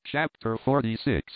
Chapter 46.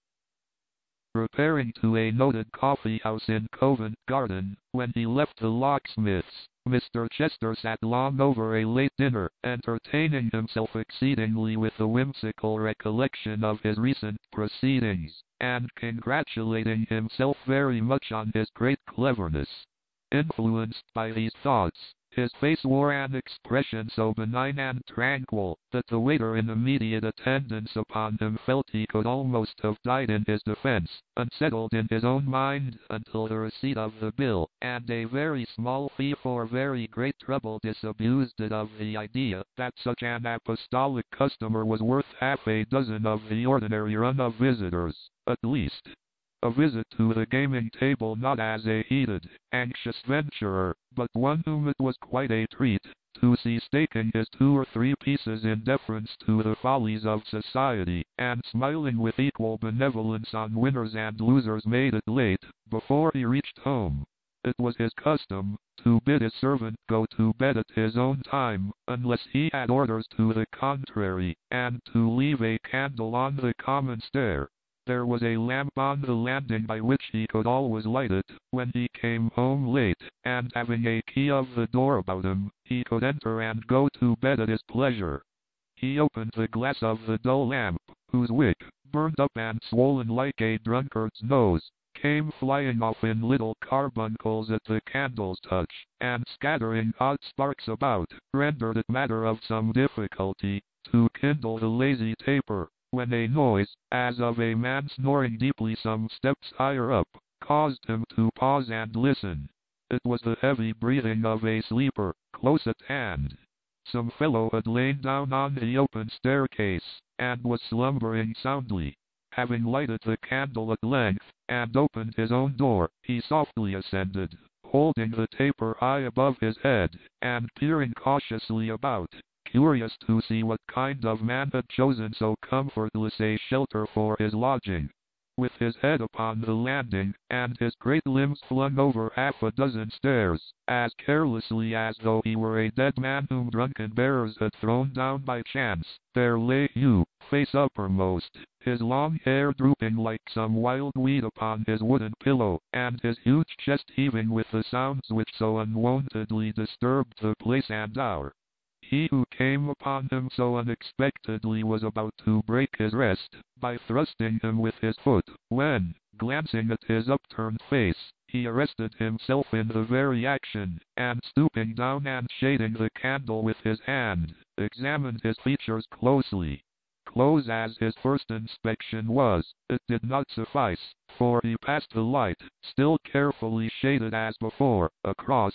Repairing to a noted coffee house in Covent Garden, when he left the locksmith's, Mr. Chester sat long over a late dinner, entertaining himself exceedingly with the whimsical recollection of his recent proceedings, and congratulating himself very much on his great cleverness. Influenced by these thoughts, his face wore an expression so benign and tranquil, that the waiter in immediate attendance upon him felt he could almost have died in his defense, unsettled in his own mind until the receipt of the bill, and a very small fee for very great trouble disabused it of the idea that such an apostolic customer was worth half a dozen of the ordinary run of visitors, at least. A visit to the gaming table not as a heated, anxious venturer, but one whom it was quite a treat to see staking his 2 or 3 pieces in deference to the follies of society, and smiling with equal benevolence on winners and losers, made it late before he reached home. It was his custom to bid his servant go to bed at his own time, unless he had orders to the contrary, and to leave a candle on the common stair. There was a lamp on the landing by which he could always light it when he came home late, and having a key of the door about him, he could enter and go to bed at his pleasure. He opened the glass of the dull lamp, whose wick, burned up and swollen like a drunkard's nose, came flying off in little carbuncles at the candle's touch, and scattering hot sparks about, rendered it matter of some difficulty to kindle the lazy taper, when a noise, as of a man snoring deeply some steps higher up, caused him to pause and listen. It was the heavy breathing of a sleeper, close at hand. Some fellow had lain down on the open staircase, and was slumbering soundly. Having lighted the candle at length, and opened his own door, he softly ascended, holding the taper high above his head, and peering cautiously about, curious to see what kind of man had chosen so comfortless a shelter for his lodging. With his head upon the landing, and his great limbs flung over half a dozen stairs, as carelessly as though he were a dead man whom drunken bearers had thrown down by chance, there lay Hugh, face uppermost, his long hair drooping like some wild weed upon his wooden pillow, and his huge chest heaving with the sounds which so unwontedly disturbed the place and hour. He who came upon him so unexpectedly was about to break his rest by thrusting him with his foot, when, glancing at his upturned face, he arrested himself in the very action, and stooping down and shading the candle with his hand, examined his features closely. Close as his first inspection was, it did not suffice, for he passed the light, still carefully shaded as before, across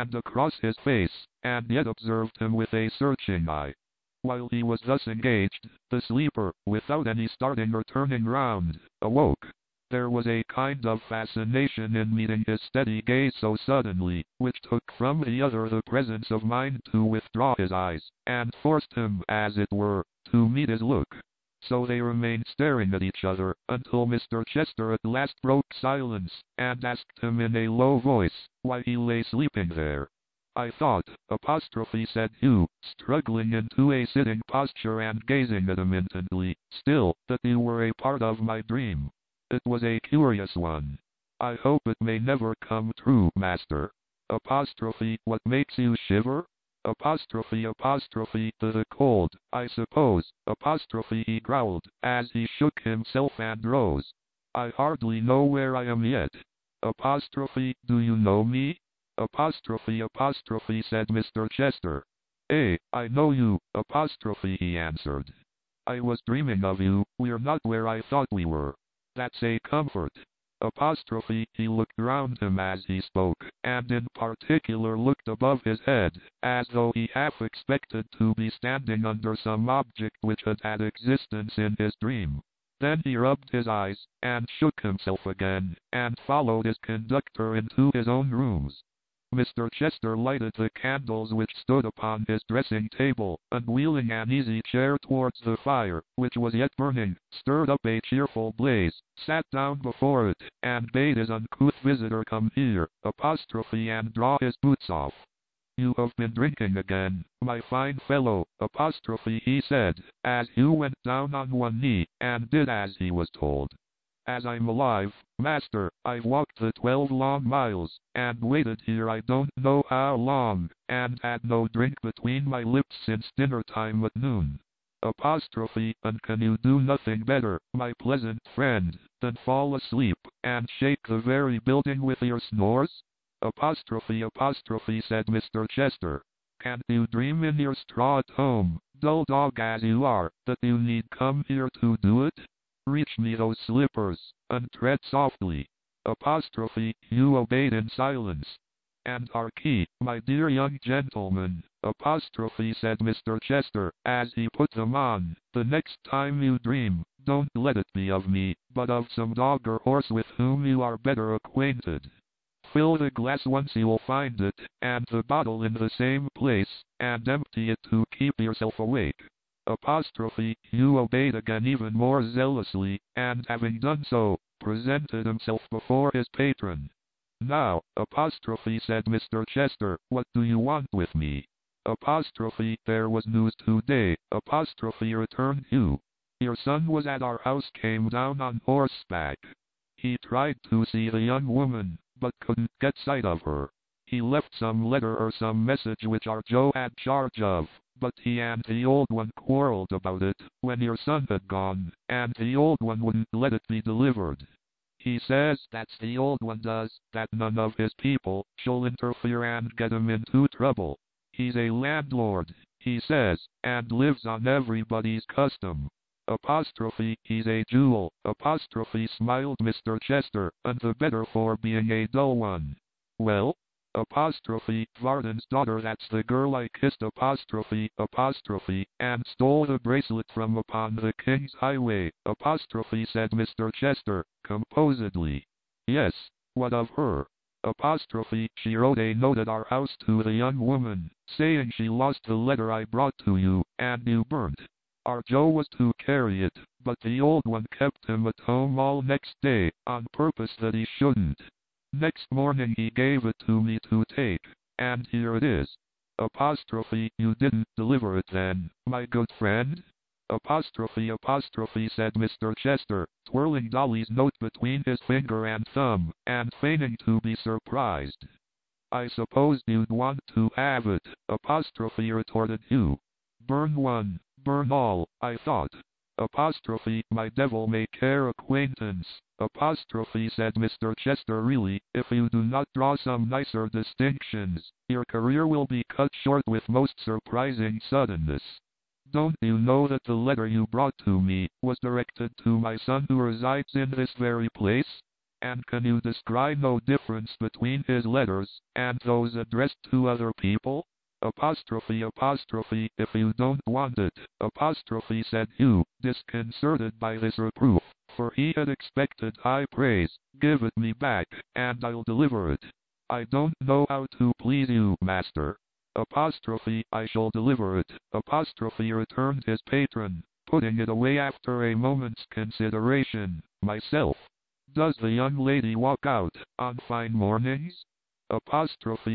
his face, and yet observed him with a searching eye. While he was thus engaged, the sleeper, without any starting or turning round, awoke. There was a kind of fascination in meeting his steady gaze so suddenly, which took from the other the presence of mind to withdraw his eyes, and forced him, as it were, to meet his look. So they remained staring at each other, until Mr. Chester at last broke silence, and asked him in a low voice, why he lay sleeping there. "I thought," said Hugh, struggling into a sitting posture and gazing at him intently, still, "that you were a part of my dream. It was a curious one. I hope it may never come true, master. What makes you shiver? The cold, I suppose, he growled, as he shook himself and rose. I hardly know where I am yet. Do you know me? Said Mr. Chester. I know you, he answered. I was dreaming of you, we're not where I thought we were. That's a comfort. He looked round him as he spoke, and in particular looked above his head, as though he half expected to be standing under some object which had had existence in his dream. Then he rubbed his eyes, and shook himself again, and followed his conductor into his own rooms. Mr. Chester lighted the candles which stood upon his dressing table, and wheeling an easy chair towards the fire, which was yet burning, stirred up a cheerful blaze, sat down before it, and bade his uncouth visitor come here, and draw his boots off. You have been drinking again, my fine fellow, apostrophe he said, as Hugh went down on one knee, and did as he was told. As I'm alive, master, I've walked the 12 long miles, and waited here I don't know how long, and had no drink between my lips since dinner time at noon. Apostrophe, and can you do nothing better, my pleasant friend, than fall asleep, and shake the very building with your snores? Apostrophe, said Mr. Chester. Can't you dream in your straw at home, dull dog as you are, that you need come here to do it? Reach me those slippers, and tread softly. Apostrophe, Hugh obeyed in silence. And harkee, my dear young gentleman, apostrophe said Mr. Chester, as he put them on, the next time you dream, don't let it be of me, but of some dog or horse with whom you are better acquainted. Fill the glass once you'll find it, and the bottle in the same place, and empty it to keep yourself awake. Apostrophe, Hugh obeyed again even more zealously, and having done so, presented himself before his patron. Now, apostrophe said Mr. Chester, what do you want with me? Apostrophe, there was news today, apostrophe returned Hugh. Your son was at our house, came down on horseback. He tried to see the young woman, but couldn't get sight of her. He left some letter or some message which our Joe had charge of, but he and the old one quarreled about it when your son had gone, and the old one wouldn't let it be delivered. He says, that's the old one does, that none of his people shall interfere and get him into trouble. He's a landlord, he says, and lives on everybody's custom. Apostrophe, he's a jewel, apostrophe smiled Mr. Chester, and the better for being a dull one. Well? Apostrophe, Varden's daughter, that's the girl I kissed, apostrophe, and stole the bracelet from upon the King's Highway, apostrophe said Mr. Chester, composedly. Yes, what of her? Apostrophe, she wrote a note at our house to the young woman, saying she lost the letter I brought to you, and you burnt. Our Joe was to carry it, but the old one kept him at home all next day, on purpose that he shouldn't. Next morning he gave it to me to take, and here it is. Apostrophe, you didn't deliver it then, my good friend? Apostrophe, said Mr. Chester, twirling Dolly's note between his finger and thumb, and feigning to be surprised. I supposed you'd want to have it, apostrophe retorted Hugh. Burn one, burn all, I thought. Apostrophe, my devil-may-care acquaintance, apostrophe said Mr. Chester, really, if you do not draw some nicer distinctions, your career will be cut short with most surprising suddenness. Don't you know that the letter you brought to me was directed to my son who resides in this very place? And can you descry no difference between his letters and those addressed to other people? Apostrophe, if you don't want it, apostrophe said Hugh, disconcerted by this reproof, for he had expected high praise. Give it me back, and I'll deliver it. I don't know how to please you, master. Apostrophe, I shall deliver it, apostrophe returned his patron, putting it away after a moment's consideration. Myself. Does the young lady walk out on fine mornings? Apostrophe,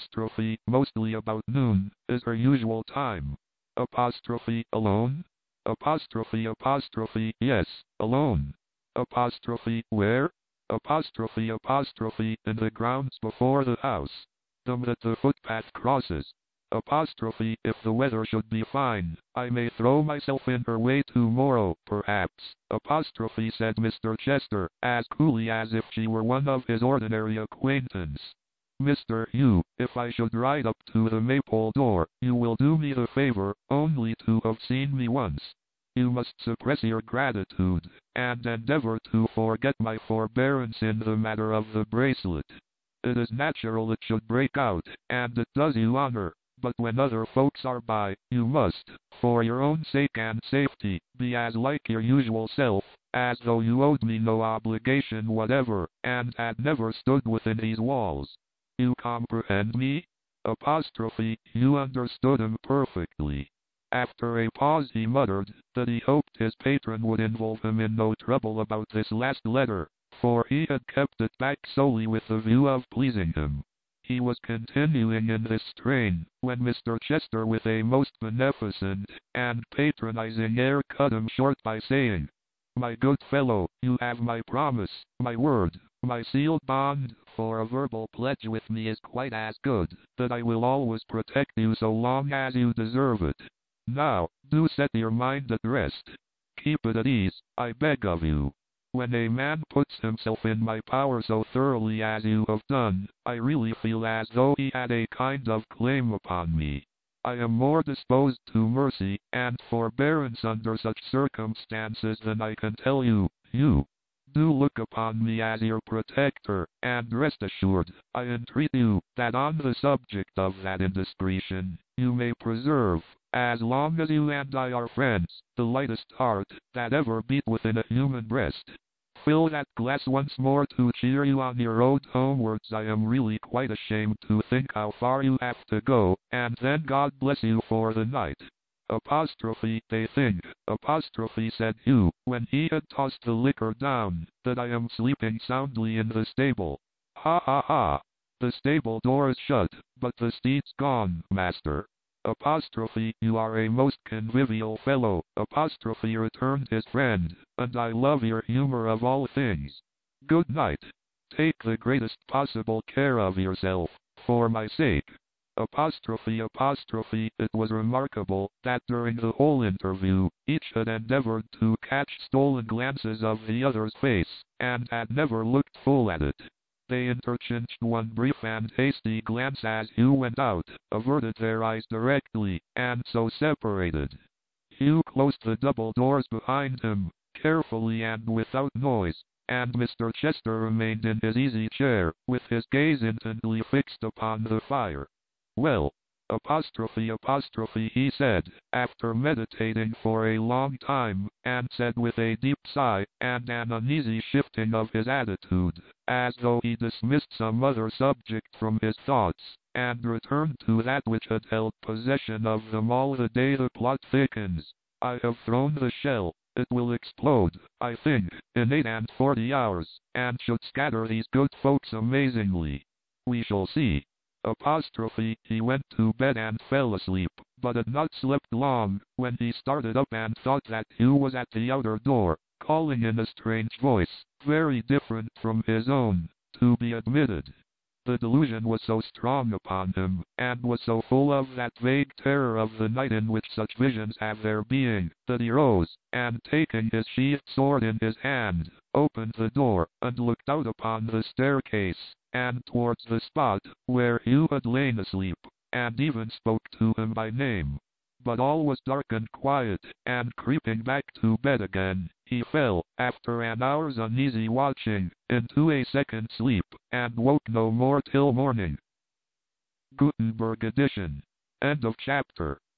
mostly about noon, is her usual time. Apostrophe, alone? Apostrophe, yes, alone. Apostrophe, where? Apostrophe, in the grounds before the house. Them that the footpath crosses. Apostrophe, if the weather should be fine, I may throw myself in her way tomorrow, perhaps. Apostrophe said Mr. Chester, as coolly as if she were one of his ordinary acquaintance. Mr. Hugh, if I should ride up to the Maypole door, you will do me the favor only to have seen me once. You must suppress your gratitude, and endeavor to forget my forbearance in the matter of the bracelet. It is natural it should break out, and it does you honor, but when other folks are by, you must, for your own sake and safety, be as like your usual self, as though you owed me no obligation whatever, and had never stood within these walls. You comprehend me? Apostrophe, you understood him perfectly. After a pause he muttered that he hoped his patron would involve him in no trouble about this last letter, for he had kept it back solely with the view of pleasing him. He was continuing in this strain, when Mr. Chester with a most beneficent and patronizing air cut him short by saying, "My good fellow, you have my promise, my word, my sealed bond, for a verbal pledge with me is quite as good, that I will always protect you so long as you deserve it. Now, do set your mind at rest. Keep it at ease, I beg of you. When a man puts himself in my power so thoroughly as you have done, I really feel as though he had a kind of claim upon me. I am more disposed to mercy and forbearance under such circumstances than I can tell you. You do look upon me as your protector, and rest assured, I entreat you, that on the subject of that indiscretion, you may preserve, as long as you and I are friends, the lightest heart that ever beat within a human breast. Fill that glass once more to cheer you on your road homewards. I am really quite ashamed to think how far you have to go, and then God bless you for the night." They think, said Hugh, when he had tossed the liquor down, "that I am sleeping soundly in the stable. Ha ha ha! The stable door is shut, but the steed's gone, master." "You are a most convivial fellow," returned his friend, "and I love your humor of all things. Good night. Take the greatest possible care of yourself, for my sake." It was remarkable that during the whole interview, each had endeavored to catch stolen glances of the other's face, and had never looked full at it. They interchanged one brief and hasty glance as Hugh went out, averted their eyes directly, and so separated. Hugh closed the double doors behind him, carefully and without noise, and Mr. Chester remained in his easy chair, with his gaze intently fixed upon the fire. "Well, he said, after meditating for a long time, and said with a deep sigh, and an uneasy shifting of his attitude, as though he dismissed some other subject from his thoughts, and returned to that which had held possession of them all the day the plot thickens. "I have thrown the shell. It will explode, I think, in 48 hours, and should scatter these good folks amazingly. We shall see." He went to bed and fell asleep, but had not slept long, when he started up and thought that Hugh was at the outer door, calling in a strange voice, very different from his own, to be admitted. The delusion was so strong upon him, and was so full of that vague terror of the night in which such visions have their being, that he rose, and taking his sheathed sword in his hand, opened the door, and looked out upon the staircase, and towards the spot where Hugh had lain asleep, and even spoke to him by name. But all was dark and quiet, and creeping back to bed again, he fell, after an hour's uneasy watching, into a second sleep, and woke no more till morning. Gutenberg edition. End of chapter.